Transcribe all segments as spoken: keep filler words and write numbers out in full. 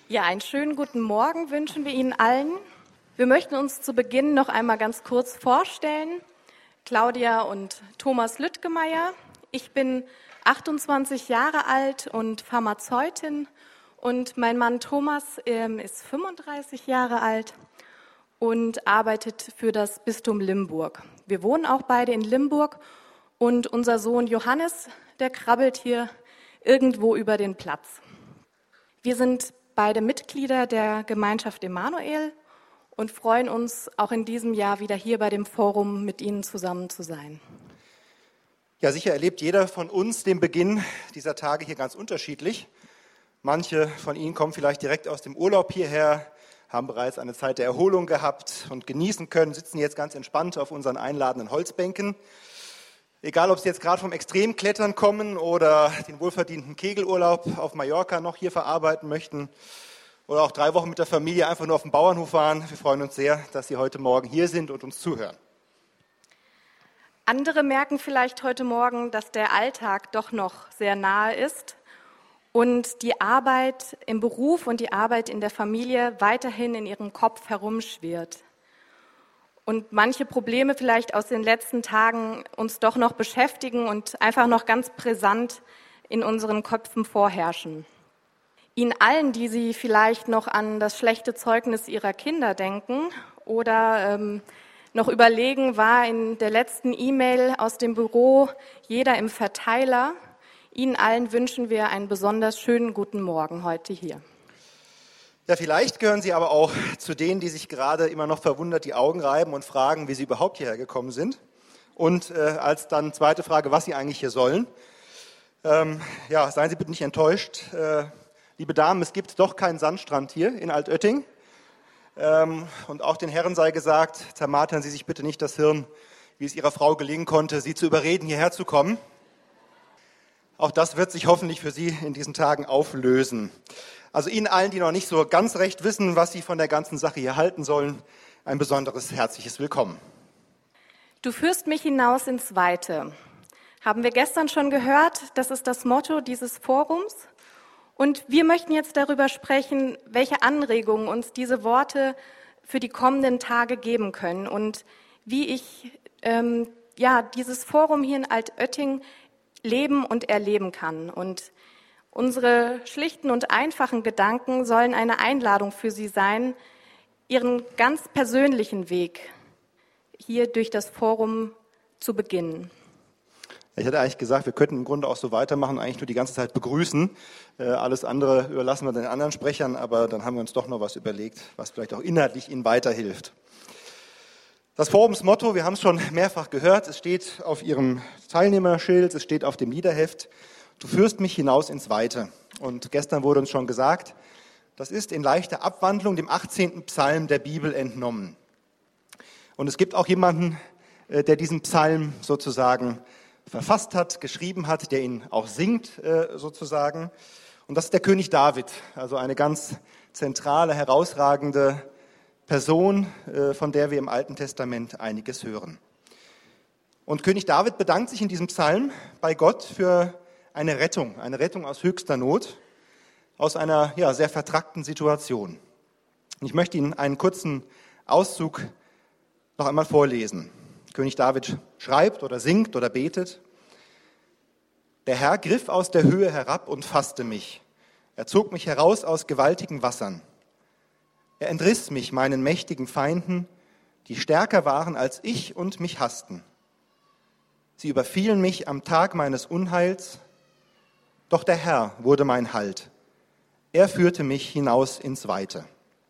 Ja, einen schönen guten Morgen wünschen wir Ihnen allen. Wir möchten uns zu Beginn noch einmal ganz kurz vorstellen. Claudia und Thomas Lüttgemeier. Ich bin achtundzwanzig Jahre alt und Pharmazeutin und mein Mann Thomas ähm, ist fünfunddreißig Jahre alt und arbeitet für das Bistum Limburg. Wir wohnen auch beide in Limburg und unser Sohn Johannes, der krabbelt hier irgendwo über den Platz. Wir sind beide Mitglieder der Gemeinschaft Emanuel und freuen uns, auch in diesem Jahr wieder hier bei dem Forum mit Ihnen zusammen zu sein. Ja, sicher erlebt jeder von uns den Beginn dieser Tage hier ganz unterschiedlich. Manche von Ihnen kommen vielleicht direkt aus dem Urlaub hierher, haben bereits eine Zeit der Erholung gehabt und genießen können, sitzen jetzt ganz entspannt auf unseren einladenden Holzbänken. Egal, ob Sie jetzt gerade vom Extremklettern kommen oder den wohlverdienten Kegelurlaub auf Mallorca noch hier verarbeiten möchten oder auch drei Wochen mit der Familie einfach nur auf den Bauernhof waren. Wir freuen uns sehr, dass Sie heute Morgen hier sind und uns zuhören. Andere merken vielleicht heute Morgen, dass der Alltag doch noch sehr nahe ist und die Arbeit im Beruf und die Arbeit in der Familie weiterhin in ihrem Kopf herumschwirrt. Und manche Probleme vielleicht aus den letzten Tagen uns doch noch beschäftigen und einfach noch ganz brisant in unseren Köpfen vorherrschen. Ihnen allen, die Sie vielleicht noch an das schlechte Zeugnis Ihrer Kinder denken oder ähm, noch überlegen, war in der letzten E-Mail aus dem Büro jeder im Verteiler. Ihnen allen wünschen wir einen besonders schönen guten Morgen heute hier. Ja, vielleicht gehören Sie aber auch zu denen, die sich gerade immer noch verwundert die Augen reiben und fragen, wie Sie überhaupt hierher gekommen sind. Und äh, als dann zweite Frage, was Sie eigentlich hier sollen. Ähm, ja, seien Sie bitte nicht enttäuscht. Äh, liebe Damen, es gibt doch keinen Sandstrand hier in Altötting. Ähm, und auch den Herren sei gesagt, zermartern Sie sich bitte nicht das Hirn, wie es Ihrer Frau gelingen konnte, Sie zu überreden, hierher zu kommen. Auch das wird sich hoffentlich für Sie in diesen Tagen auflösen. Also Ihnen allen, die noch nicht so ganz recht wissen, was Sie von der ganzen Sache hier halten sollen, ein besonderes herzliches Willkommen. Du führst mich hinaus ins Weite. Haben wir gestern schon gehört, das ist das Motto dieses Forums. Und wir möchten jetzt darüber sprechen, welche Anregungen uns diese Worte für die kommenden Tage geben können und wie ich ähm, ja, dieses Forum hier in Altötting leben und erleben kann. Und unsere schlichten und einfachen Gedanken sollen eine Einladung für Sie sein, Ihren ganz persönlichen Weg hier durch das Forum zu beginnen. Ich hatte eigentlich gesagt, wir könnten im Grunde auch so weitermachen, eigentlich nur die ganze Zeit begrüßen. Äh, alles andere überlassen wir den anderen Sprechern, aber dann haben wir uns doch noch was überlegt, was vielleicht auch inhaltlich Ihnen weiterhilft. Das Forumsmotto, wir haben es schon mehrfach gehört, es steht auf Ihrem Teilnehmerschild, es steht auf dem Liederheft: Du führst mich hinaus ins Weite. Und gestern wurde uns schon gesagt, das ist in leichter Abwandlung dem achtzehnten Psalm der Bibel entnommen. Und es gibt auch jemanden, der diesen Psalm sozusagen verfasst hat, geschrieben hat, der ihn auch singt sozusagen. Und das ist der König David, also eine ganz zentrale, herausragende Person, von der wir im Alten Testament einiges hören. Und König David bedankt sich in diesem Psalm bei Gott für eine Rettung, eine Rettung aus höchster Not, aus einer ja, sehr vertrackten Situation. Und ich möchte Ihnen einen kurzen Auszug noch einmal vorlesen. König David schreibt oder singt oder betet: Der Herr griff aus der Höhe herab und fasste mich. Er zog mich heraus aus gewaltigen Wassern. Er entriss mich meinen mächtigen Feinden, die stärker waren als ich und mich hassten. Sie überfielen mich am Tag meines Unheils, doch der Herr wurde mein Halt. Er führte mich hinaus ins Weite.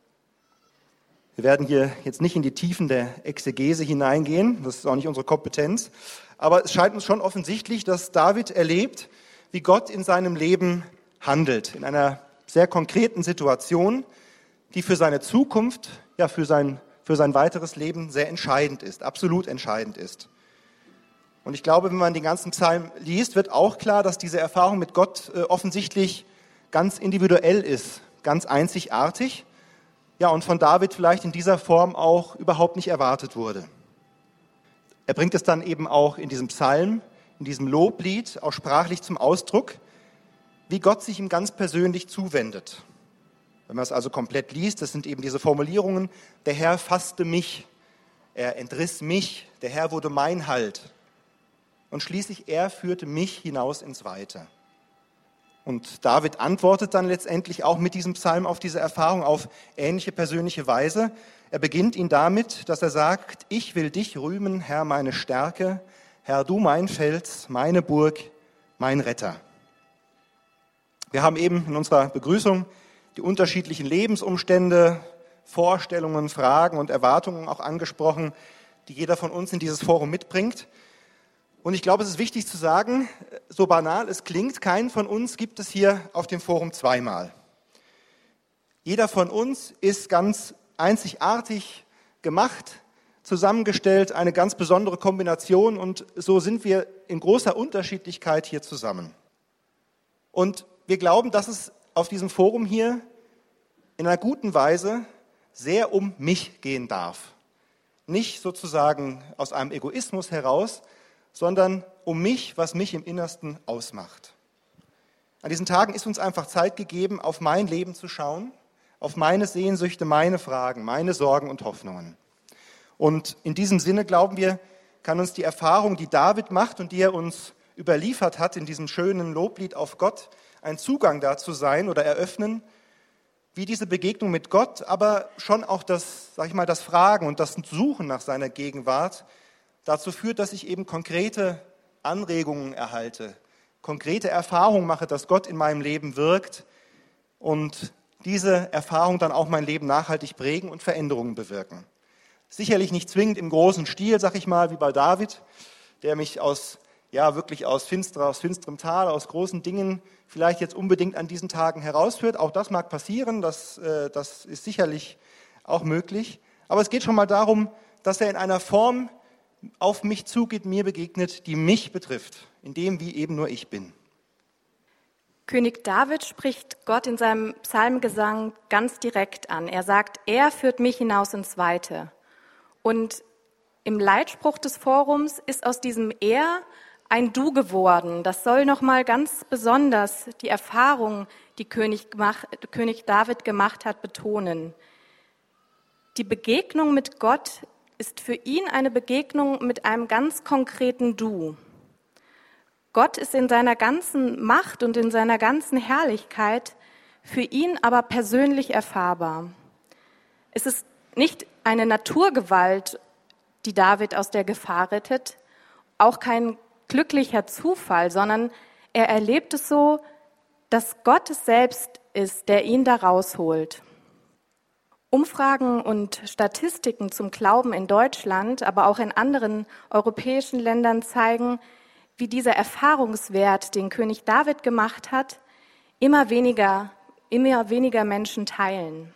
Wir werden hier jetzt nicht in die Tiefen der Exegese hineingehen, das ist auch nicht unsere Kompetenz, aber es scheint uns schon offensichtlich, dass David erlebt, wie Gott in seinem Leben handelt, in einer sehr konkreten Situation, die für seine Zukunft, ja für sein, für sein weiteres Leben sehr entscheidend ist, absolut entscheidend ist. Und ich glaube, wenn man den ganzen Psalm liest, wird auch klar, dass diese Erfahrung mit Gott äh, offensichtlich ganz individuell ist, ganz einzigartig, ja, und von David vielleicht in dieser Form auch überhaupt nicht erwartet wurde. Er bringt es dann eben auch in diesem Psalm, in diesem Loblied, auch sprachlich zum Ausdruck, wie Gott sich ihm ganz persönlich zuwendet. Wenn man es also komplett liest, das sind eben diese Formulierungen, der Herr fasste mich, er entriss mich, der Herr wurde mein Halt. Und schließlich, er führte mich hinaus ins Weite. Und David antwortet dann letztendlich auch mit diesem Psalm auf diese Erfahrung auf ähnliche persönliche Weise. Er beginnt ihn damit, dass er sagt, ich will dich rühmen, Herr, meine Stärke, Herr, du mein Fels, meine Burg, mein Retter. Wir haben eben in unserer Begrüßung die unterschiedlichen Lebensumstände, Vorstellungen, Fragen und Erwartungen auch angesprochen, die jeder von uns in dieses Forum mitbringt. Und ich glaube, es ist wichtig zu sagen, so banal es klingt, keinen von uns gibt es hier auf dem Forum zweimal. Jeder von uns ist ganz einzigartig gemacht, zusammengestellt, eine ganz besondere Kombination und so sind wir in großer Unterschiedlichkeit hier zusammen. Und wir glauben, dass es auf diesem Forum hier in einer guten Weise sehr um mich gehen darf. Nicht sozusagen aus einem Egoismus heraus, sondern um mich, was mich im Innersten ausmacht. An diesen Tagen ist uns einfach Zeit gegeben, auf mein Leben zu schauen, auf meine Sehnsüchte, meine Fragen, meine Sorgen und Hoffnungen. Und in diesem Sinne, glauben wir, kann uns die Erfahrung, die David macht und die er uns überliefert hat in diesem schönen Loblied auf Gott, ein Zugang dazu sein oder eröffnen, wie diese Begegnung mit Gott, aber schon auch das, sag ich mal, das Fragen und das Suchen nach seiner Gegenwart dazu führt, dass ich eben konkrete Anregungen erhalte, konkrete Erfahrungen mache, dass Gott in meinem Leben wirkt und diese Erfahrungen dann auch mein Leben nachhaltig prägen und Veränderungen bewirken. Sicherlich nicht zwingend im großen Stil, sag ich mal, wie bei David, der mich aus, ja, wirklich aus, finster, aus finsterem Tal, aus großen Dingen vielleicht jetzt unbedingt an diesen Tagen herausführt. Auch das mag passieren, das, äh, das ist sicherlich auch möglich. Aber es geht schon mal darum, dass er in einer Form auf mich zugeht, mir begegnet, die mich betrifft, in dem, wie eben nur ich bin. König David spricht Gott in seinem Psalmgesang ganz direkt an. Er sagt, er führt mich hinaus ins Weite. Und im Leitspruch des Forums ist aus diesem Er ein Du geworden. Das soll nochmal ganz besonders die Erfahrung, die König, König David gemacht hat, betonen. Die Begegnung mit Gott ist für ihn eine Begegnung mit einem ganz konkreten Du. Gott ist in seiner ganzen Macht und in seiner ganzen Herrlichkeit für ihn aber persönlich erfahrbar. Es ist nicht eine Naturgewalt, die David aus der Gefahr rettet, auch kein glücklicher Zufall, sondern er erlebt es so, dass Gott es selbst ist, der ihn da rausholt. Umfragen und Statistiken zum Glauben in Deutschland, aber auch in anderen europäischen Ländern zeigen, wie dieser Erfahrungswert, den König David gemacht hat, immer weniger, immer weniger Menschen teilen.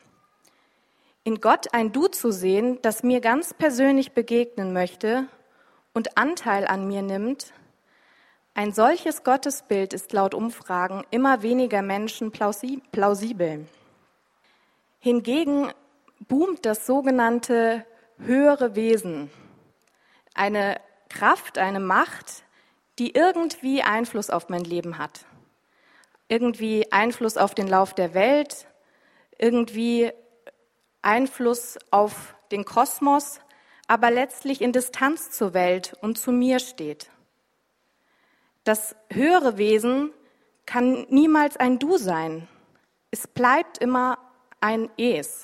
In Gott ein Du zu sehen, das mir ganz persönlich begegnen möchte und Anteil an mir nimmt, ein solches Gottesbild ist laut Umfragen immer weniger Menschen plausibel. Hingegen boomt das sogenannte höhere Wesen, eine Kraft, eine Macht, die irgendwie Einfluss auf mein Leben hat, irgendwie Einfluss auf den Lauf der Welt, irgendwie Einfluss auf den Kosmos, aber letztlich in Distanz zur Welt und zu mir steht. Das höhere Wesen kann niemals ein Du sein. Es bleibt immer ein Es.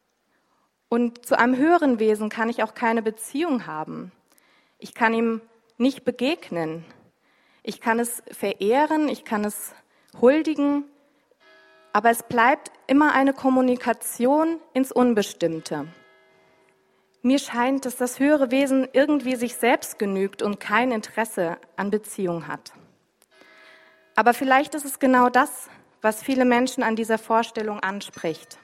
Und zu einem höheren Wesen kann ich auch keine Beziehung haben. Ich kann ihm nicht begegnen. Ich kann es verehren, ich kann es huldigen, aber es bleibt immer eine Kommunikation ins Unbestimmte. Mir scheint, dass das höhere Wesen irgendwie sich selbst genügt und kein Interesse an Beziehung hat. Aber vielleicht ist es genau das, was viele Menschen an dieser Vorstellung anspricht.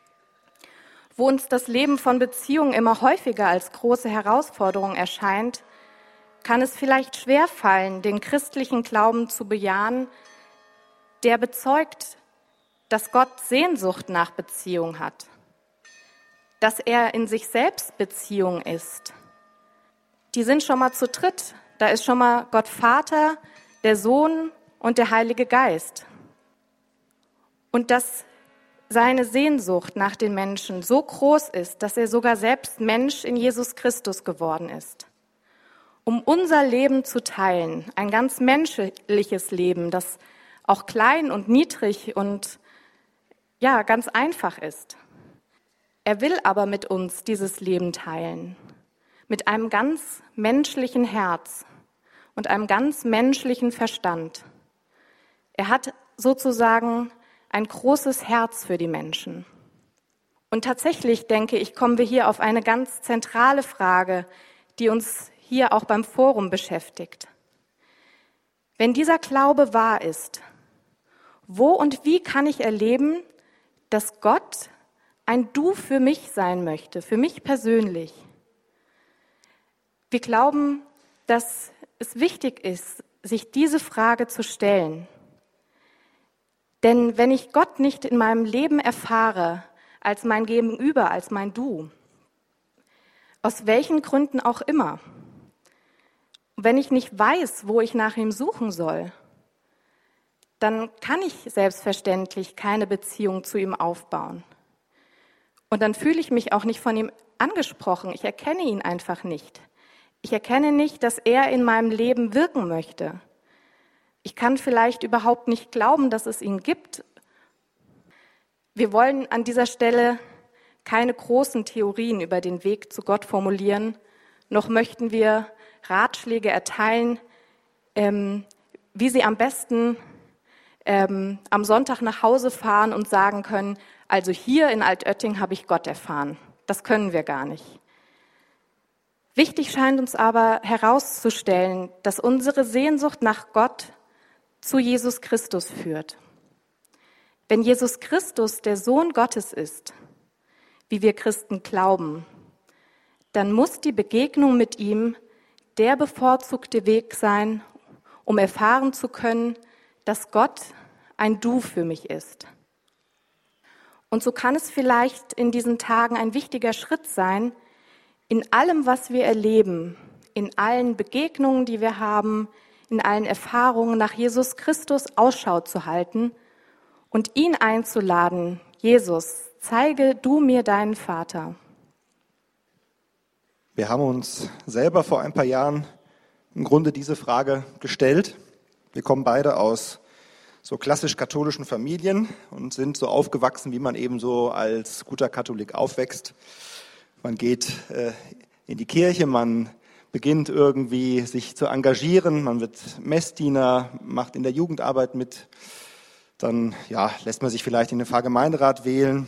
Wo uns das Leben von Beziehungen immer häufiger als große Herausforderung erscheint, kann es vielleicht schwerfallen, den christlichen Glauben zu bejahen, der bezeugt, dass Gott Sehnsucht nach Beziehung hat, dass er in sich selbst Beziehung ist. Die sind schon mal zu dritt. Da ist schon mal Gott Vater, der Sohn und der Heilige Geist. Und dass seine Sehnsucht nach den Menschen so groß ist, dass er sogar selbst Mensch in Jesus Christus geworden ist. Um unser Leben zu teilen, ein ganz menschliches Leben, das auch klein und niedrig und ja, ganz einfach ist. Er will aber mit uns dieses Leben teilen, mit einem ganz menschlichen Herz und einem ganz menschlichen Verstand. Er hat sozusagen ein großes Herz für die Menschen. Und tatsächlich, denke ich, kommen wir hier auf eine ganz zentrale Frage, die uns hier auch beim Forum beschäftigt. Wenn dieser Glaube wahr ist, wo und wie kann ich erleben, dass Gott ein Du für mich sein möchte, für mich persönlich? Wir glauben, dass es wichtig ist, sich diese Frage zu stellen. Denn wenn ich Gott nicht in meinem Leben erfahre, als mein Gegenüber, als mein Du, aus welchen Gründen auch immer, wenn ich nicht weiß, wo ich nach ihm suchen soll, dann kann ich selbstverständlich keine Beziehung zu ihm aufbauen. Und dann fühle ich mich auch nicht von ihm angesprochen. Ich erkenne ihn einfach nicht. Ich erkenne nicht, dass er in meinem Leben wirken möchte. Ich kann vielleicht überhaupt nicht glauben, dass es ihn gibt. Wir wollen an dieser Stelle keine großen Theorien über den Weg zu Gott formulieren, noch möchten wir Ratschläge erteilen, ähm, wie Sie am besten ähm, am Sonntag nach Hause fahren und sagen können, also hier in Altötting habe ich Gott erfahren. Das können wir gar nicht. Wichtig scheint uns aber herauszustellen, dass unsere Sehnsucht nach Gott zu Jesus Christus führt. Wenn Jesus Christus der Sohn Gottes ist, wie wir Christen glauben, dann muss die Begegnung mit ihm der bevorzugte Weg sein, um erfahren zu können, dass Gott ein Du für mich ist. Und so kann es vielleicht in diesen Tagen ein wichtiger Schritt sein, in allem, was wir erleben, in allen Begegnungen, die wir haben, in allen Erfahrungen nach Jesus Christus Ausschau zu halten und ihn einzuladen, Jesus, zeige du mir deinen Vater. Wir haben uns selber vor ein paar Jahren im Grunde diese Frage gestellt. Wir kommen beide aus so klassisch katholischen Familien und sind so aufgewachsen, wie man eben so als guter Katholik aufwächst. Man geht äh, in die Kirche, man beginnt irgendwie sich zu engagieren, man wird Messdiener, macht in der Jugendarbeit mit, dann ja, lässt man sich vielleicht in den Pfarrgemeinderat wählen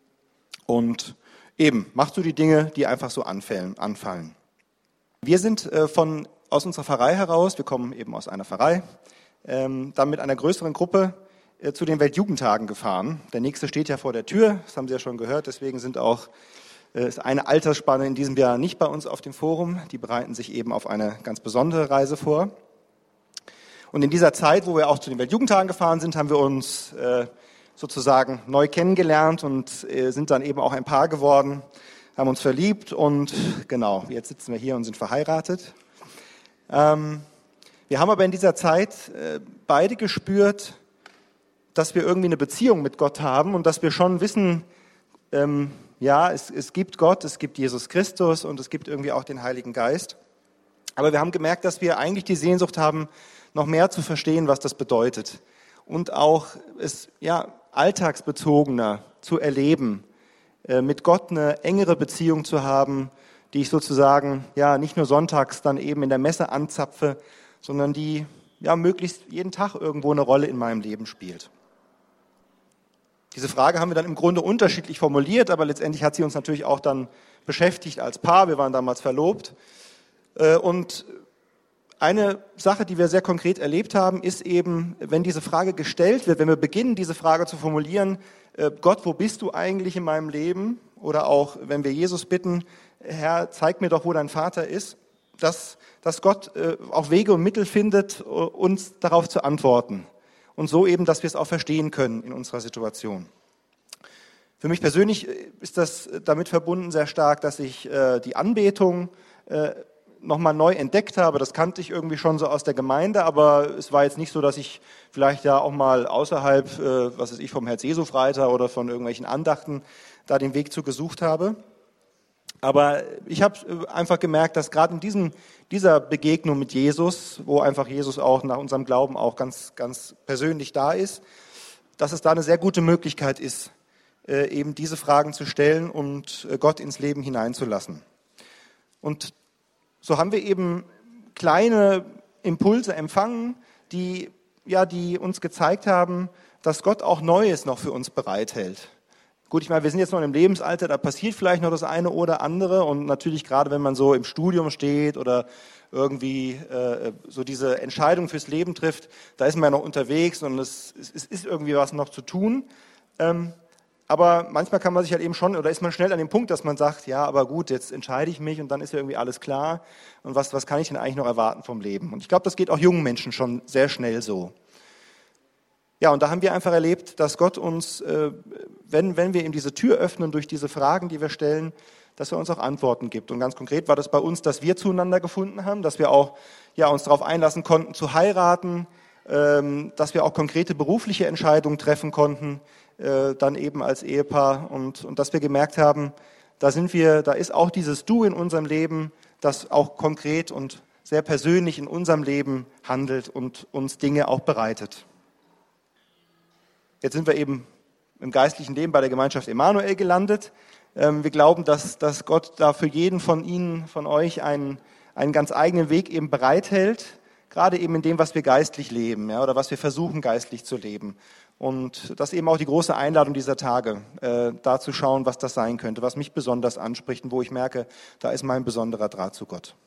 und eben machst du die Dinge, die einfach so anfallen. anfallen. Wir sind äh, von aus unserer Pfarrei heraus, wir kommen eben aus einer Pfarrei, ähm, dann mit einer größeren Gruppe äh, zu den Weltjugendtagen gefahren. Der nächste steht ja vor der Tür, das haben Sie ja schon gehört, deswegen sind auch ist eine Altersspanne in diesem Jahr nicht bei uns auf dem Forum. Die bereiten sich eben auf eine ganz besondere Reise vor. Und in dieser Zeit, wo wir auch zu den Weltjugendtagen gefahren sind, haben wir uns äh, sozusagen neu kennengelernt und äh, sind dann eben auch ein Paar geworden, haben uns verliebt und genau, jetzt sitzen wir hier und sind verheiratet. Ähm, wir haben aber in dieser Zeit äh, beide gespürt, dass wir irgendwie eine Beziehung mit Gott haben und dass wir schon wissen, ähm, ja, es, es gibt Gott, es gibt Jesus Christus und es gibt irgendwie auch den Heiligen Geist. Aber wir haben gemerkt, dass wir eigentlich die Sehnsucht haben, noch mehr zu verstehen, was das bedeutet. Und auch es ja, alltagsbezogener zu erleben, äh, mit Gott eine engere Beziehung zu haben, die ich sozusagen ja nicht nur sonntags dann eben in der Messe anzapfe, sondern die ja möglichst jeden Tag irgendwo eine Rolle in meinem Leben spielt. Diese Frage haben wir dann im Grunde unterschiedlich formuliert, aber letztendlich hat sie uns natürlich auch dann beschäftigt als Paar. Wir waren damals verlobt. Und eine Sache, die wir sehr konkret erlebt haben, ist eben, wenn diese Frage gestellt wird, wenn wir beginnen, diese Frage zu formulieren, Gott, wo bist du eigentlich in meinem Leben? Oder auch, wenn wir Jesus bitten, Herr, zeig mir doch, wo dein Vater ist, dass, dass Gott auch Wege und Mittel findet, uns darauf zu antworten. Und so eben, dass wir es auch verstehen können in unserer Situation. Für mich persönlich ist das damit verbunden sehr stark, dass ich äh, die Anbetung äh, nochmal neu entdeckt habe. Das kannte ich irgendwie schon so aus der Gemeinde, aber es war jetzt nicht so, dass ich vielleicht ja auch mal außerhalb, äh, was weiß ich, vom Herz-Jesu-Freitag oder von irgendwelchen Andachten da den Weg zu gesucht habe. Aber ich habe einfach gemerkt, dass gerade in diesem, dieser Begegnung mit Jesus, wo einfach Jesus auch nach unserem Glauben auch ganz, ganz persönlich da ist, dass es da eine sehr gute Möglichkeit ist, äh, eben diese Fragen zu stellen und äh, Gott ins Leben hineinzulassen. Und so haben wir eben kleine Impulse empfangen, die, ja, die uns gezeigt haben, dass Gott auch Neues noch für uns bereithält. Gut, ich meine, wir sind jetzt noch im Lebensalter, da passiert vielleicht noch das eine oder andere und natürlich gerade, wenn man so im Studium steht oder irgendwie äh, so diese Entscheidung fürs Leben trifft, da ist man ja noch unterwegs und es, es ist irgendwie was noch zu tun. Ähm, aber manchmal kann man sich halt eben schon, oder ist man schnell an dem Punkt, dass man sagt, ja, aber gut, jetzt entscheide ich mich und dann ist ja irgendwie alles klar und was, was kann ich denn eigentlich noch erwarten vom Leben? Und ich glaube, das geht auch jungen Menschen schon sehr schnell so. Ja, und da haben wir einfach erlebt, dass Gott uns, wenn, wenn wir ihm diese Tür öffnen durch diese Fragen, die wir stellen, dass er uns auch Antworten gibt. Und ganz konkret war das bei uns, dass wir zueinander gefunden haben, dass wir auch ja, uns darauf einlassen konnten zu heiraten, dass wir auch konkrete berufliche Entscheidungen treffen konnten, dann eben als Ehepaar und, und dass wir gemerkt haben, da sind wir, da ist auch dieses Du in unserem Leben, das auch konkret und sehr persönlich in unserem Leben handelt und uns Dinge auch bereitet. Jetzt sind wir eben im geistlichen Leben bei der Gemeinschaft Emanuel gelandet. Wir glauben, dass, dass Gott da für jeden von Ihnen, von euch einen, einen ganz eigenen Weg eben bereithält, gerade eben in dem, was wir geistlich leben, ja, oder was wir versuchen geistlich zu leben. Und das ist eben auch die große Einladung dieser Tage, äh, da zu schauen, was das sein könnte, was mich besonders anspricht und wo ich merke, da ist mein besonderer Draht zu Gott.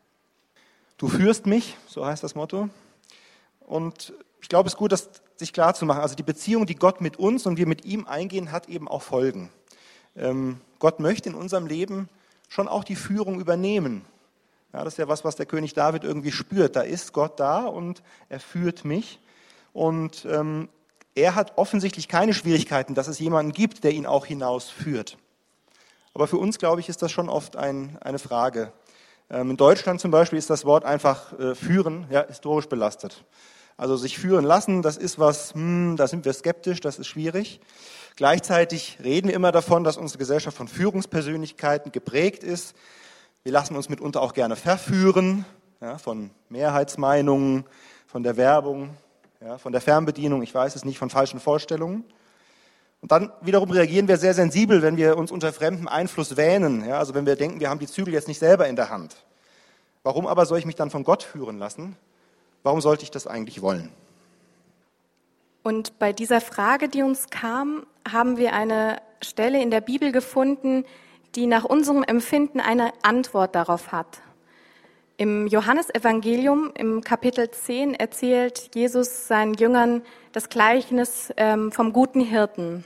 Du führst mich, so heißt das Motto. Und ich glaube, es ist gut, das sich klar zu machen. Also die Beziehung, die Gott mit uns und wir mit ihm eingehen, hat eben auch Folgen. Ähm, Gott möchte in unserem Leben schon auch die Führung übernehmen. Ja, das ist ja was, was der König David irgendwie spürt. Da ist Gott da und er führt mich. Und ähm, er hat offensichtlich keine Schwierigkeiten, dass es jemanden gibt, der ihn auch hinausführt. Aber für uns, glaube ich, ist das schon oft ein, eine Frage. Ähm, in Deutschland zum Beispiel ist das Wort einfach äh, führen, ja, historisch belastet. Also sich führen lassen, das ist was, hm, da sind wir skeptisch, das ist schwierig. Gleichzeitig reden wir immer davon, dass unsere Gesellschaft von Führungspersönlichkeiten geprägt ist. Wir lassen uns mitunter auch gerne verführen, ja, von Mehrheitsmeinungen, von der Werbung, ja, von der Fernbedienung, ich weiß es nicht, von falschen Vorstellungen. Und dann wiederum reagieren wir sehr sensibel, wenn wir uns unter fremdem Einfluss wähnen, ja, also wenn wir denken, wir haben die Zügel jetzt nicht selber in der Hand. Warum aber soll ich mich dann von Gott führen lassen? Warum sollte ich das eigentlich wollen? Und bei dieser Frage, die uns kam, haben wir eine Stelle in der Bibel gefunden, die nach unserem Empfinden eine Antwort darauf hat. Im Johannesevangelium im Kapitel zehn erzählt Jesus seinen Jüngern das Gleichnis ähm, vom guten Hirten.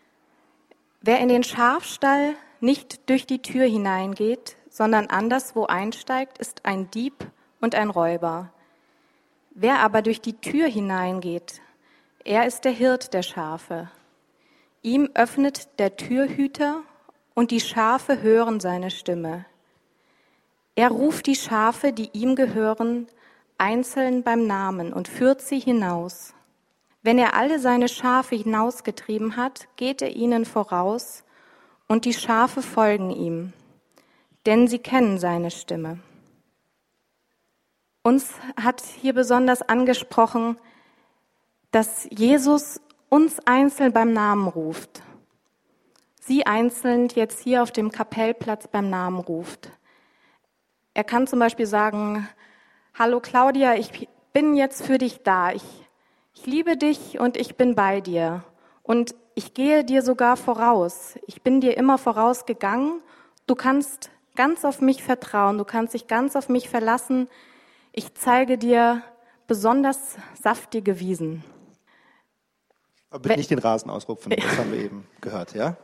Wer in den Schafstall nicht durch die Tür hineingeht, sondern anderswo einsteigt, ist ein Dieb und ein Räuber. Wer aber durch die Tür hineingeht, er ist der Hirt der Schafe. Ihm öffnet der Türhüter und die Schafe hören seine Stimme. Er ruft die Schafe, die ihm gehören, einzeln beim Namen und führt sie hinaus. Wenn er alle seine Schafe hinausgetrieben hat, geht er ihnen voraus und die Schafe folgen ihm, denn sie kennen seine Stimme. Uns hat hier besonders angesprochen, dass Jesus uns einzeln beim Namen ruft. Sie einzeln jetzt hier auf dem Kapellplatz beim Namen ruft. Er kann zum Beispiel sagen, hallo Claudia, ich bin jetzt für dich da. Ich, ich liebe dich und ich bin bei dir. Und ich gehe dir sogar voraus. Ich bin dir immer vorausgegangen. Du kannst ganz auf mich vertrauen. Du kannst dich ganz auf mich verlassen. Ich zeige dir besonders saftige Wiesen. Aber bitte nicht den Rasen ausrupfen, das haben wir eben gehört, ja?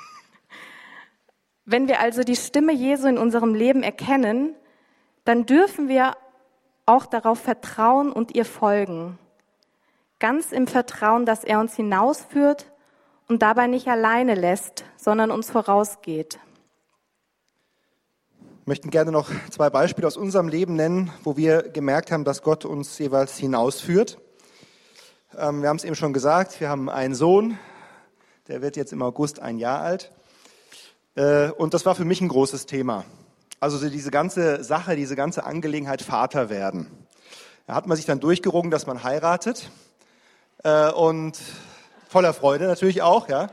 Wenn wir also die Stimme Jesu in unserem Leben erkennen, dann dürfen wir auch darauf vertrauen und ihr folgen. Ganz im Vertrauen, dass er uns hinausführt und dabei nicht alleine lässt, sondern uns vorausgeht. möchte gerne noch zwei Beispiele aus unserem Leben nennen, wo wir gemerkt haben, dass Gott uns jeweils hinausführt. Ähm, wir haben es eben schon gesagt, wir haben einen Sohn, der wird jetzt im August ein Jahr alt. Äh, und das war für mich ein großes Thema. Also so diese ganze Sache, diese ganze Angelegenheit Vater werden. Da hat man sich dann durchgerungen, dass man heiratet. Äh, und voller Freude natürlich auch, ja.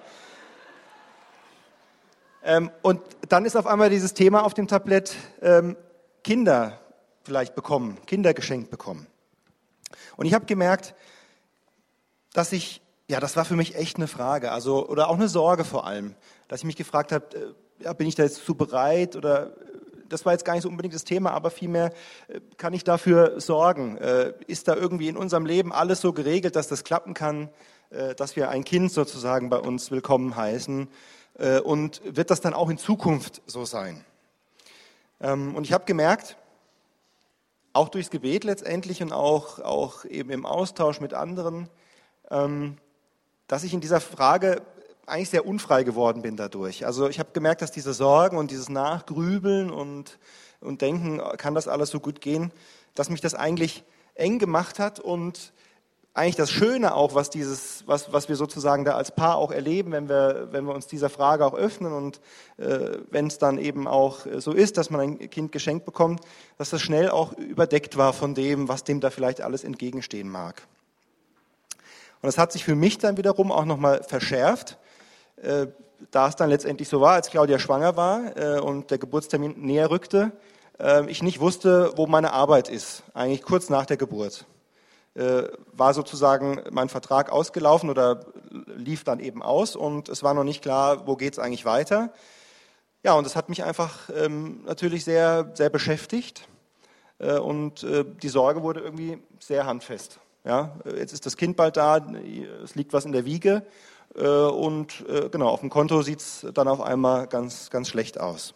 Ähm, und dann ist auf einmal dieses Thema auf dem Tablett ähm, Kinder vielleicht bekommen, Kinder geschenkt bekommen. Und ich habe gemerkt, dass ich, ja, das war für mich echt eine Frage, also oder auch eine Sorge vor allem, dass ich mich gefragt habe, äh, ja, bin ich da jetzt zu bereit oder das war jetzt gar nicht so unbedingt das Thema, aber vielmehr äh, kann ich dafür sorgen. Äh, ist da irgendwie in unserem Leben alles so geregelt, dass das klappen kann, äh, dass wir ein Kind sozusagen bei uns willkommen heißen äh, und wird das dann auch in Zukunft so sein? Ähm, und ich habe gemerkt, auch durchs Gebet letztendlich und auch, auch eben im Austausch mit anderen, ähm, dass ich in dieser Frage eigentlich sehr unfrei geworden bin dadurch. Also ich habe gemerkt, dass diese Sorgen und dieses Nachgrübeln und, und Denken, kann das alles so gut gehen, dass mich das eigentlich eng gemacht hat und eigentlich das Schöne auch, was dieses, was, was wir sozusagen da als Paar auch erleben, wenn wir, wenn wir uns dieser Frage auch öffnen und äh, wenn es dann eben auch so ist, dass man ein Kind geschenkt bekommt, dass das schnell auch überdeckt war von dem, was dem da vielleicht alles entgegenstehen mag. Und das hat sich für mich dann wiederum auch nochmal verschärft, äh, da es dann letztendlich so war, als Claudia schwanger war äh, und der Geburtstermin näher rückte, äh, ich nicht wusste, wo meine Arbeit ist, eigentlich kurz nach der Geburt. Äh, war sozusagen mein Vertrag ausgelaufen oder lief dann eben aus und es war noch nicht klar, wo geht es eigentlich weiter. Ja, und das hat mich einfach ähm, natürlich sehr, sehr beschäftigt äh, und äh, die Sorge wurde irgendwie sehr handfest. Ja, jetzt ist das Kind bald da, es liegt was in der Wiege äh, und äh, genau, auf dem Konto sieht es dann auf einmal ganz, ganz schlecht aus.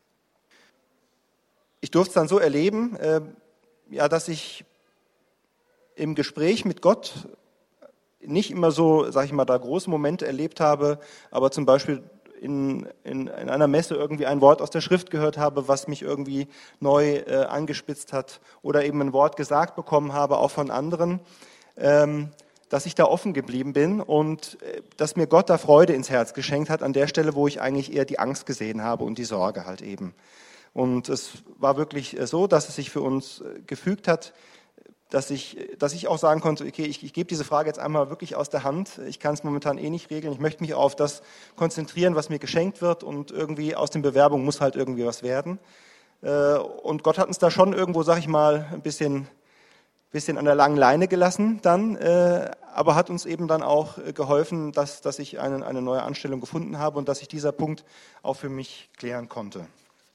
Ich durfte es dann so erleben, äh, ja, dass ich im Gespräch mit Gott nicht immer so, sag ich mal, da große Momente erlebt habe, aber zum Beispiel in, in, in einer Messe irgendwie ein Wort aus der Schrift gehört habe, was mich irgendwie neu äh, angespitzt hat oder eben ein Wort gesagt bekommen habe, auch von anderen, ähm, dass ich da offen geblieben bin und äh, dass mir Gott da Freude ins Herz geschenkt hat, an der Stelle, wo ich eigentlich eher die Angst gesehen habe und die Sorge halt eben. Und es war wirklich äh, so, dass es sich für uns äh, gefügt hat, dass ich, dass ich auch sagen konnte, okay, ich, ich gebe diese Frage jetzt einmal wirklich aus der Hand. Ich kann es momentan eh nicht regeln. Ich möchte mich auf das konzentrieren, was mir geschenkt wird und irgendwie aus den Bewerbungen muss halt irgendwie was werden. Und Gott hat uns da schon irgendwo, sag ich mal, ein bisschen, bisschen an der langen Leine gelassen dann, aber hat uns eben dann auch geholfen, dass, dass ich eine, eine neue Anstellung gefunden habe und dass ich dieser Punkt auch für mich klären konnte.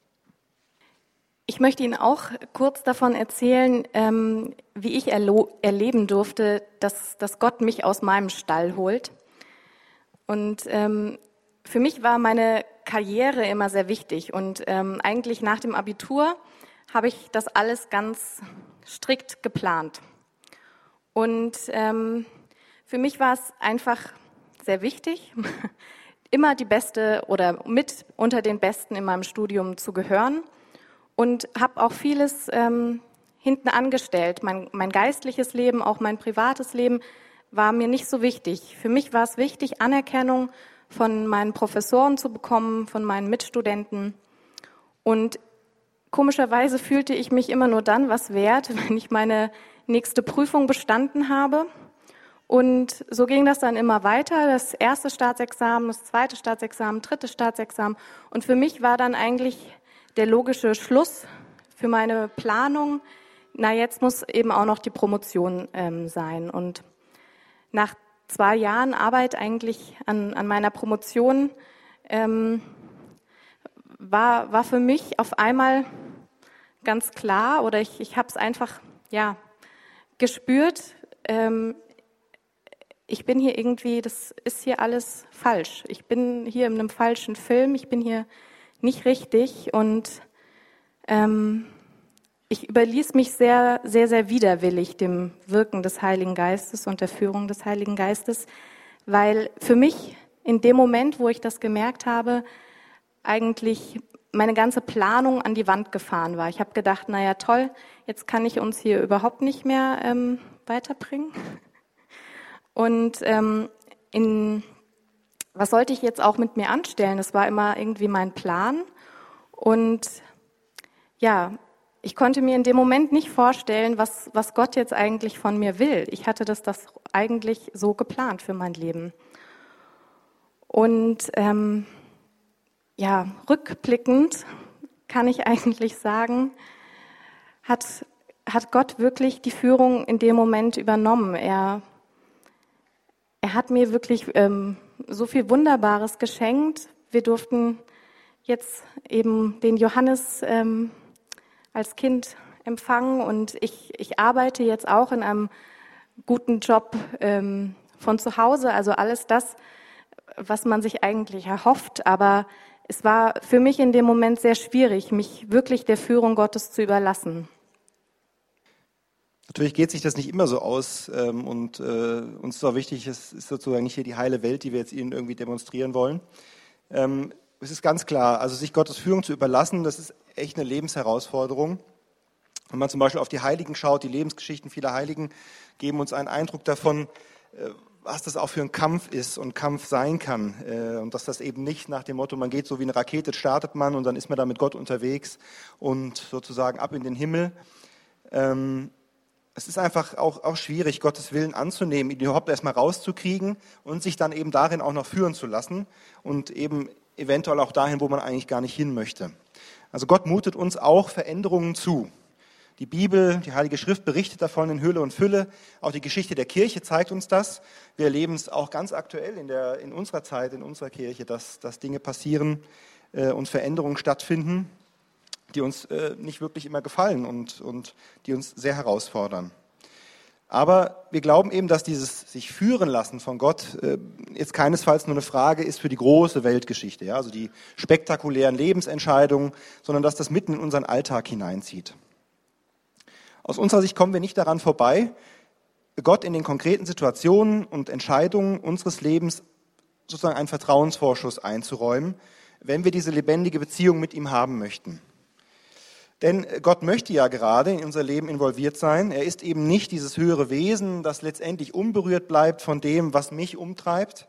Ich möchte Ihnen auch kurz davon erzählen, ähm, wie ich erlo- erleben durfte, dass, dass Gott mich aus meinem Stall holt. Und ähm, für mich war meine Karriere immer sehr wichtig. Und ähm, eigentlich nach dem Abitur habe ich das alles ganz strikt geplant. Und ähm, für mich war es einfach sehr wichtig, immer die Beste oder mit unter den Besten in meinem Studium zu gehören. Und habe auch vieles ähm, hinten angestellt. Mein, mein geistliches Leben, auch mein privates Leben war mir nicht so wichtig. Für mich war es wichtig, Anerkennung von meinen Professoren zu bekommen, von meinen Mitstudenten. Und komischerweise fühlte ich mich immer nur dann was wert, wenn ich meine nächste Prüfung bestanden habe. Und so ging das dann immer weiter. Das erste Staatsexamen, das zweite Staatsexamen, dritte Staatsexamen. Und für mich war dann eigentlich der logische Schluss für meine Planung, na jetzt muss eben auch noch die Promotion ähm, sein. Und nach zwei Jahren Arbeit eigentlich an, an meiner Promotion ähm, war, war für mich auf einmal ganz klar, oder ich, ich habe es einfach ja, gespürt, ähm, ich bin hier irgendwie, das ist hier alles falsch. Ich bin hier in einem falschen Film, ich bin hier nicht richtig und ähm, ich überließ mich sehr, sehr, sehr widerwillig dem Wirken des Heiligen Geistes und der Führung des Heiligen Geistes, weil für mich in dem Moment, wo ich das gemerkt habe, eigentlich meine ganze Planung an die Wand gefahren war. Ich habe gedacht, naja toll, jetzt kann ich uns hier überhaupt nicht mehr ähm, weiterbringen. Und ähm, in, was sollte ich jetzt auch mit mir anstellen? Das war immer irgendwie mein Plan. Und ja, ich konnte mir in dem Moment nicht vorstellen, was, was Gott jetzt eigentlich von mir will. Ich hatte das, das eigentlich so geplant für mein Leben. Und ähm, ja, rückblickend kann ich eigentlich sagen, hat, hat Gott wirklich die Führung in dem Moment übernommen. Er, er hat mir wirklich ähm, so viel Wunderbares geschenkt. Wir durften jetzt eben den Johannes ähm, als Kind empfangen und ich, ich arbeite jetzt auch in einem guten Job ähm, von zu Hause, also alles das, was man sich eigentlich erhofft, aber es war für mich in dem Moment sehr schwierig, mich wirklich der Führung Gottes zu überlassen. Natürlich geht sich das nicht immer so aus ähm, und äh, uns ist auch wichtig, es ist sozusagen nicht hier die heile Welt, die wir jetzt Ihnen irgendwie demonstrieren wollen. Ähm, es ist ganz klar, also sich Gottes Führung zu überlassen, das ist echt eine Lebensherausforderung. Wenn man zum Beispiel auf die Heiligen schaut, die Lebensgeschichten vieler Heiligen geben uns einen Eindruck davon, äh, was das auch für ein Kampf ist und Kampf sein kann. Äh, und dass das eben nicht nach dem Motto, man geht so wie eine Rakete, startet man und dann ist man da mit Gott unterwegs und sozusagen ab in den Himmel. Ähm, es ist einfach auch, auch schwierig, Gottes Willen anzunehmen, ihn überhaupt erstmal rauszukriegen und sich dann eben darin auch noch führen zu lassen und eben eventuell auch dahin, wo man eigentlich gar nicht hin möchte. Also Gott mutet uns auch Veränderungen zu. Die Bibel, die Heilige Schrift berichtet davon in Hülle und Fülle. Auch die Geschichte der Kirche zeigt uns das. Wir erleben es auch ganz aktuell in, der, in unserer Zeit, in unserer Kirche, dass, dass Dinge passieren äh, und Veränderungen stattfinden, die uns äh, nicht wirklich immer gefallen und, und die uns sehr herausfordern. Aber wir glauben eben, dass dieses sich führen lassen von Gott äh, jetzt keinesfalls nur eine Frage ist für die große Weltgeschichte, ja, also die spektakulären Lebensentscheidungen, sondern dass das mitten in unseren Alltag hineinzieht. Aus unserer Sicht kommen wir nicht daran vorbei, Gott in den konkreten Situationen und Entscheidungen unseres Lebens sozusagen einen Vertrauensvorschuss einzuräumen, wenn wir diese lebendige Beziehung mit ihm haben möchten. Denn Gott möchte ja gerade in unser Leben involviert sein. Er ist eben nicht dieses höhere Wesen, das letztendlich unberührt bleibt von dem, was mich umtreibt.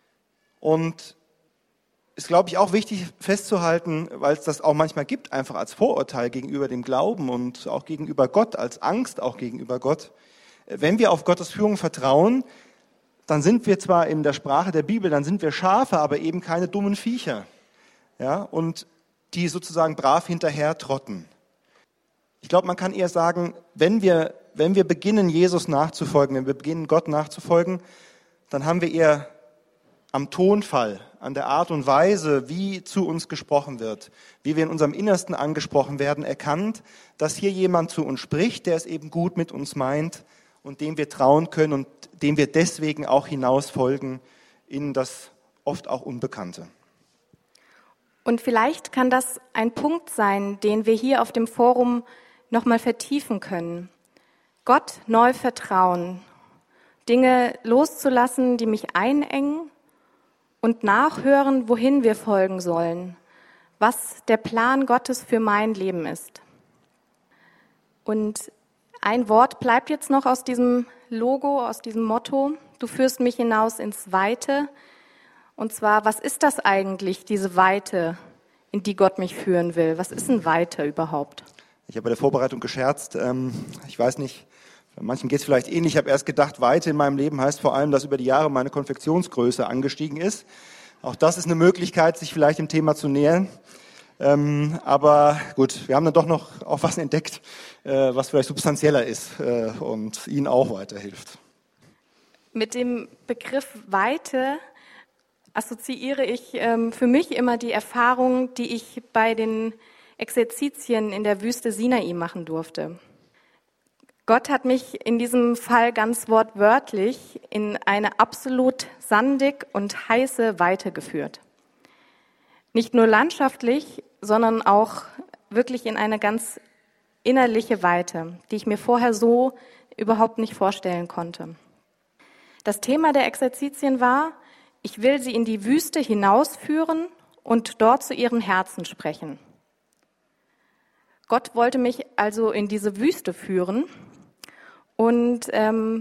Und ist, glaube ich, auch wichtig festzuhalten, weil es das auch manchmal gibt, einfach als Vorurteil gegenüber dem Glauben und auch gegenüber Gott, als Angst auch gegenüber Gott. Wenn wir auf Gottes Führung vertrauen, dann sind wir zwar in der Sprache der Bibel, dann sind wir Schafe, aber eben keine dummen Viecher, ja, und die sozusagen brav hinterher trotten. Ich glaube, man kann eher sagen, wenn wir, wenn wir beginnen, Jesus nachzufolgen, wenn wir beginnen, Gott nachzufolgen, dann haben wir eher am Tonfall, an der Art und Weise, wie zu uns gesprochen wird, wie wir in unserem Innersten angesprochen werden, erkannt, dass hier jemand zu uns spricht, der es eben gut mit uns meint und dem wir trauen können und dem wir deswegen auch hinaus folgen in das oft auch Unbekannte. Und vielleicht kann das ein Punkt sein, den wir hier auf dem Forum nochmal vertiefen können. Gott neu vertrauen, Dinge loszulassen, die mich einengen und nachhören, wohin wir folgen sollen, was der Plan Gottes für mein Leben ist. Und ein Wort bleibt jetzt noch aus diesem Logo, aus diesem Motto: Du führst mich hinaus ins Weite. Und zwar, was ist das eigentlich, diese Weite, in die Gott mich führen will? Was ist ein Weite überhaupt? Ich habe bei der Vorbereitung gescherzt, ähm, ich weiß nicht, manchen geht es vielleicht ähnlich, ich habe erst gedacht, Weite in meinem Leben heißt vor allem, dass über die Jahre meine Konfektionsgröße angestiegen ist. Auch das ist eine Möglichkeit, sich vielleicht dem Thema zu nähern. Ähm, aber gut, wir haben dann doch noch auch was entdeckt, äh, was vielleicht substanzieller ist äh, und Ihnen auch weiterhilft. Mit dem Begriff Weite assoziiere ich ähm, für mich immer die Erfahrung, die ich bei den Exerzitien in der Wüste Sinai machen durfte. Gott hat mich in diesem Fall ganz wortwörtlich in eine absolut sandig und heiße Weite geführt. Nicht nur landschaftlich, sondern auch wirklich in eine ganz innerliche Weite, die ich mir vorher so überhaupt nicht vorstellen konnte. Das Thema der Exerzitien war: Ich will sie in die Wüste hinausführen und dort zu ihren Herzen sprechen. Gott wollte mich also in diese Wüste führen und ähm,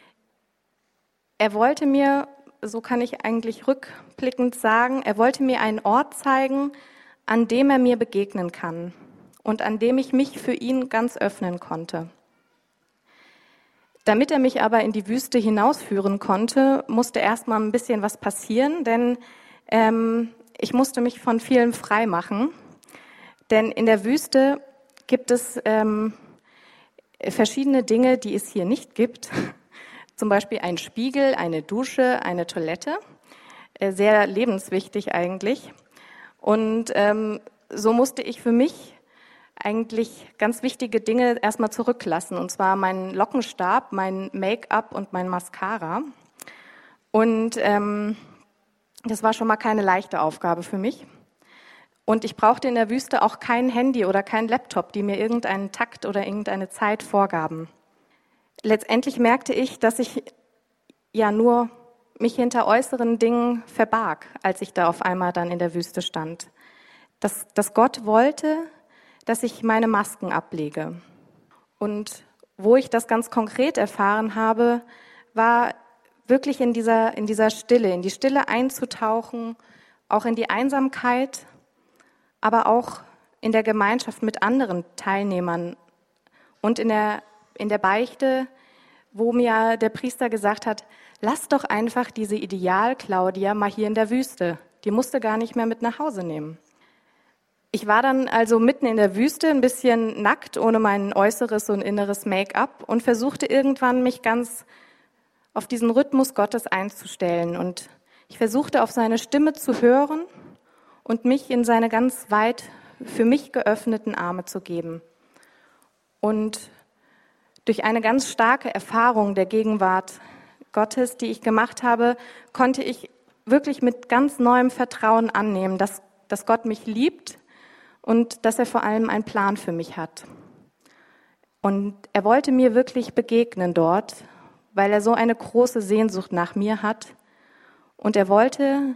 er wollte mir, so kann ich eigentlich rückblickend sagen, er wollte mir einen Ort zeigen, an dem er mir begegnen kann und an dem ich mich für ihn ganz öffnen konnte. Damit er mich aber in die Wüste hinausführen konnte, musste erst mal ein bisschen was passieren, denn ähm, ich musste mich von vielem frei machen. Denn in der Wüste gibt es ähm, verschiedene Dinge, die es hier nicht gibt. Zum Beispiel ein Spiegel, eine Dusche, eine Toilette. Äh, sehr lebenswichtig eigentlich. Und ähm, so musste ich für mich eigentlich ganz wichtige Dinge erstmal zurücklassen. Und zwar meinen Lockenstab, mein Make-up und mein Mascara. Und ähm, das war schon mal keine leichte Aufgabe für mich. Und ich brauchte in der Wüste auch kein Handy oder kein Laptop, die mir irgendeinen Takt oder irgendeine Zeit vorgaben. Letztendlich merkte ich, dass ich ja nur mich hinter äußeren Dingen verbarg, als ich da auf einmal dann in der Wüste stand. Dass, dass Gott wollte, dass ich meine Masken ablege. Und wo ich das ganz konkret erfahren habe, war wirklich in dieser, in dieser Stille, in die Stille einzutauchen, auch in die Einsamkeit, aber auch in der Gemeinschaft mit anderen Teilnehmern und in der, in der Beichte, wo mir der Priester gesagt hat, lass doch einfach diese Ideal-Claudia mal hier in der Wüste. Die musste gar nicht mehr mit nach Hause nehmen. Ich war dann also mitten in der Wüste, ein bisschen nackt, ohne mein äußeres und inneres Make-up und versuchte irgendwann, mich ganz auf diesen Rhythmus Gottes einzustellen. Und ich versuchte, auf seine Stimme zu hören und mich in seine ganz weit für mich geöffneten Arme zu geben. Und durch eine ganz starke Erfahrung der Gegenwart Gottes, die ich gemacht habe, konnte ich wirklich mit ganz neuem Vertrauen annehmen, dass, dass Gott mich liebt und dass er vor allem einen Plan für mich hat. Und er wollte mir wirklich begegnen dort, weil er so eine große Sehnsucht nach mir hat. Und er wollte,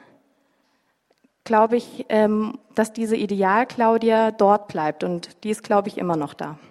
glaube ich, dass diese Ideal-Claudia dort bleibt. Und die ist, glaube ich, immer noch da.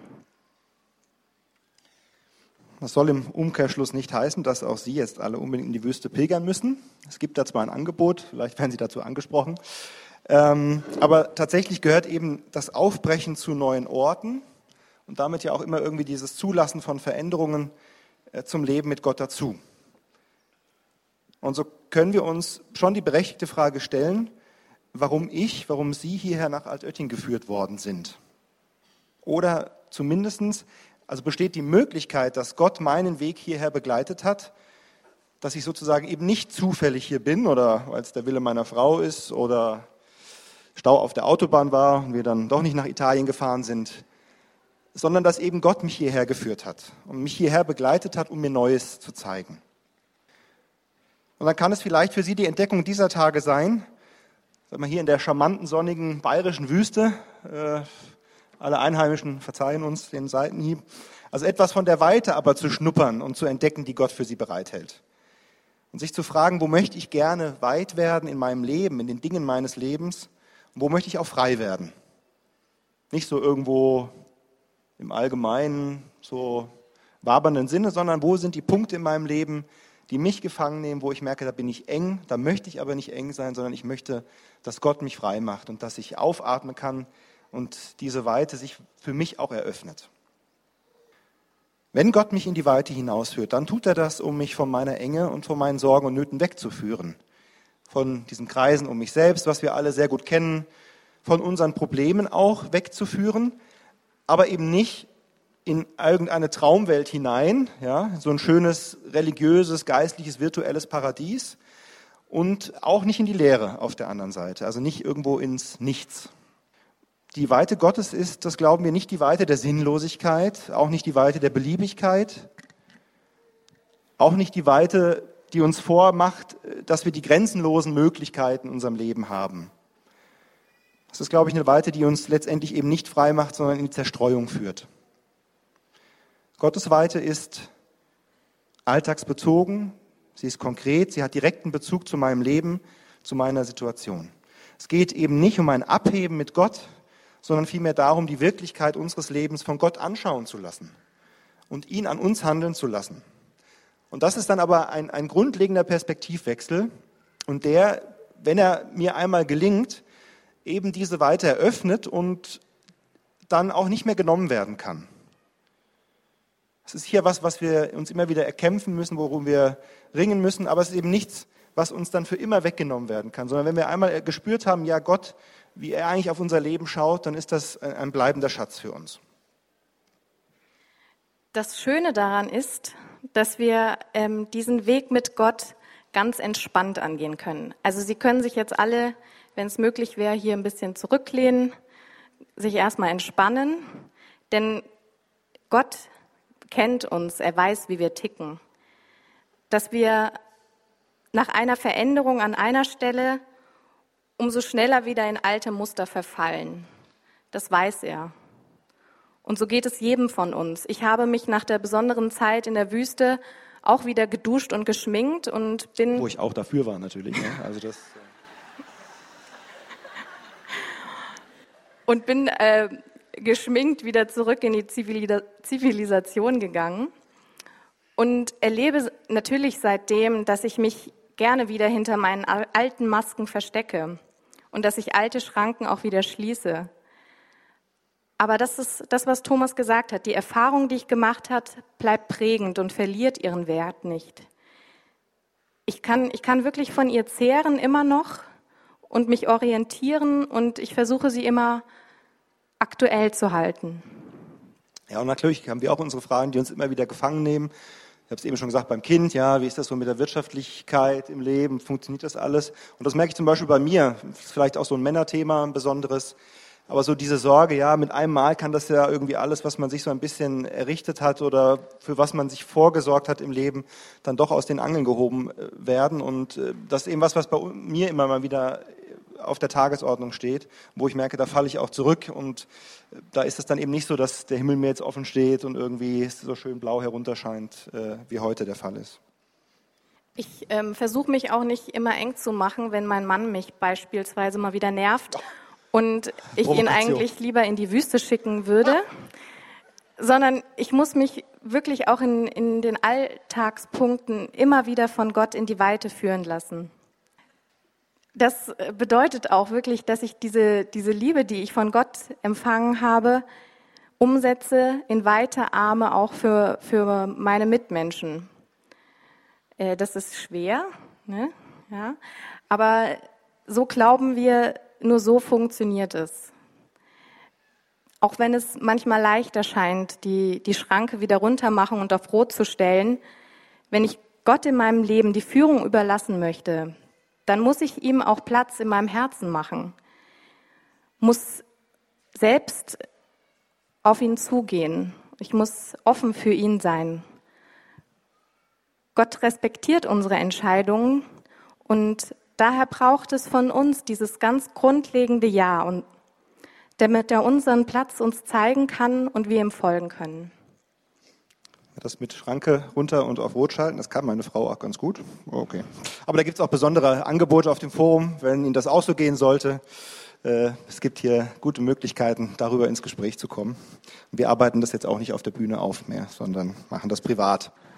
Das soll im Umkehrschluss nicht heißen, dass auch Sie jetzt alle unbedingt in die Wüste pilgern müssen. Es gibt da zwar ein Angebot, vielleicht werden Sie dazu angesprochen. Ähm, aber tatsächlich gehört eben das Aufbrechen zu neuen Orten und damit ja auch immer irgendwie dieses Zulassen von Veränderungen äh, zum Leben mit Gott dazu. Und so können wir uns schon die berechtigte Frage stellen, warum ich, warum Sie hierher nach Altötting geführt worden sind. Oder zumindestens, also besteht die Möglichkeit, dass Gott meinen Weg hierher begleitet hat, dass ich sozusagen eben nicht zufällig hier bin oder weil es der Wille meiner Frau ist oder Stau auf der Autobahn war und wir dann doch nicht nach Italien gefahren sind, sondern dass eben Gott mich hierher geführt hat und mich hierher begleitet hat, um mir Neues zu zeigen. Und dann kann es vielleicht für Sie die Entdeckung dieser Tage sein, sagen wir hier in der charmanten, sonnigen bayerischen Wüste, äh, alle Einheimischen verzeihen uns den Seitenhieb, also etwas von der Weite aber zu schnuppern und zu entdecken, die Gott für Sie bereithält. Und sich zu fragen, wo möchte ich gerne weit werden in meinem Leben, in den Dingen meines Lebens, und wo möchte ich auch frei werden. Nicht so irgendwo im allgemeinen, so wabernden Sinne, sondern wo sind die Punkte in meinem Leben, die mich gefangen nehmen, wo ich merke, da bin ich eng, da möchte ich aber nicht eng sein, sondern ich möchte, dass Gott mich frei macht und dass ich aufatmen kann und diese Weite sich für mich auch eröffnet. Wenn Gott mich in die Weite hinausführt, dann tut er das, um mich von meiner Enge und von meinen Sorgen und Nöten wegzuführen. Von diesen Kreisen um mich selbst, was wir alle sehr gut kennen, von unseren Problemen auch wegzuführen, aber eben nicht in irgendeine Traumwelt hinein, ja, so ein schönes, religiöses, geistliches, virtuelles Paradies und auch nicht in die Leere auf der anderen Seite, also nicht irgendwo ins Nichts. Die Weite Gottes ist, das glauben wir, nicht die Weite der Sinnlosigkeit, auch nicht die Weite der Beliebigkeit, auch nicht die Weite, die uns vormacht, dass wir die grenzenlosen Möglichkeiten in unserem Leben haben. Das ist, glaube ich, eine Weite, die uns letztendlich eben nicht frei macht, sondern in die Zerstreuung führt. Gottes Weite ist alltagsbezogen, sie ist konkret, sie hat direkten Bezug zu meinem Leben, zu meiner Situation. Es geht eben nicht um ein Abheben mit Gott, sondern vielmehr darum, die Wirklichkeit unseres Lebens von Gott anschauen zu lassen und ihn an uns handeln zu lassen. Und das ist dann aber ein, ein grundlegender Perspektivwechsel und der, wenn er mir einmal gelingt, eben diese Weite eröffnet und dann auch nicht mehr genommen werden kann. Es ist hier was, was wir uns immer wieder erkämpfen müssen, worum wir ringen müssen, aber es ist eben nichts, was uns dann für immer weggenommen werden kann, sondern wenn wir einmal gespürt haben, ja Gott, wie er eigentlich auf unser Leben schaut, dann ist das ein bleibender Schatz für uns. Das Schöne daran ist, dass wir ähm, diesen Weg mit Gott ganz entspannt angehen können. Also Sie können sich jetzt alle, wenn es möglich wäre, hier ein bisschen zurücklehnen, sich erstmal entspannen, denn Gott kennt uns, er weiß, wie wir ticken. Dass wir nach einer Veränderung an einer Stelle umso schneller wieder in alte Muster verfallen. Das weiß er. Und so geht es jedem von uns. Ich habe mich nach der besonderen Zeit in der Wüste auch wieder geduscht und geschminkt und bin... Wo ich auch dafür war natürlich. Ne? Also das, und bin äh, geschminkt wieder zurück in die Zivilisa- Zivilisation gegangen und erlebe natürlich seitdem, dass ich mich gerne wieder hinter meinen alten Masken verstecke und dass ich alte Schranken auch wieder schließe. Aber das ist das, was Thomas gesagt hat. Die Erfahrung, die ich gemacht habe, bleibt prägend und verliert ihren Wert nicht. Ich kann, ich kann wirklich von ihr zehren immer noch und mich orientieren und ich versuche sie immer aktuell zu halten. ja, und natürlich haben wir auch unsere Fragen, die uns immer wieder gefangen nehmen. Ich habe es eben schon gesagt beim Kind, ja, wie ist das so mit der Wirtschaftlichkeit im Leben, funktioniert das alles? Und das merke ich zum Beispiel bei mir, das ist vielleicht auch so ein Männerthema, ein besonderes. Aber so diese Sorge, ja, mit einem Mal kann das ja irgendwie alles, was man sich so ein bisschen errichtet hat oder für was man sich vorgesorgt hat im Leben, dann doch aus den Angeln gehoben werden. Und das ist eben was, was bei mir immer mal wieder auf der Tagesordnung steht, wo ich merke, da falle ich auch zurück. Und da ist es dann eben nicht so, dass der Himmel mir jetzt offen steht und irgendwie so schön blau herunterscheint, wie heute der Fall ist. Ich ähm, versuche mich auch nicht immer eng zu machen, wenn mein Mann mich beispielsweise mal wieder nervt. Und ich ihn eigentlich lieber in die Wüste schicken würde, sondern ich muss mich wirklich auch in, in den Alltagspunkten immer wieder von Gott in die Weite führen lassen. Das bedeutet auch wirklich, dass ich diese, diese Liebe, die ich von Gott empfangen habe, umsetze in weite Arme auch für, für meine Mitmenschen. Das ist schwer, ne? Ja, aber so glauben wir, nur so funktioniert es. Auch wenn es manchmal leicht erscheint, die, die Schranke wieder runter machen und auf Rot zu stellen, wenn ich Gott in meinem Leben die Führung überlassen möchte, dann muss ich ihm auch Platz in meinem Herzen machen, muss selbst auf ihn zugehen. Ich muss offen für ihn sein. Gott respektiert unsere Entscheidungen und daher braucht es von uns dieses ganz grundlegende Ja, und damit er unseren Platz uns zeigen kann und wir ihm folgen können. Das mit Schranke runter und auf Rot schalten, das kann meine Frau auch ganz gut. Okay. Aber da gibt es auch besondere Angebote auf dem Forum, wenn Ihnen das auch so gehen sollte. Es gibt hier gute Möglichkeiten, darüber ins Gespräch zu kommen. Wir arbeiten das jetzt auch nicht auf der Bühne auf mehr, sondern machen das privat.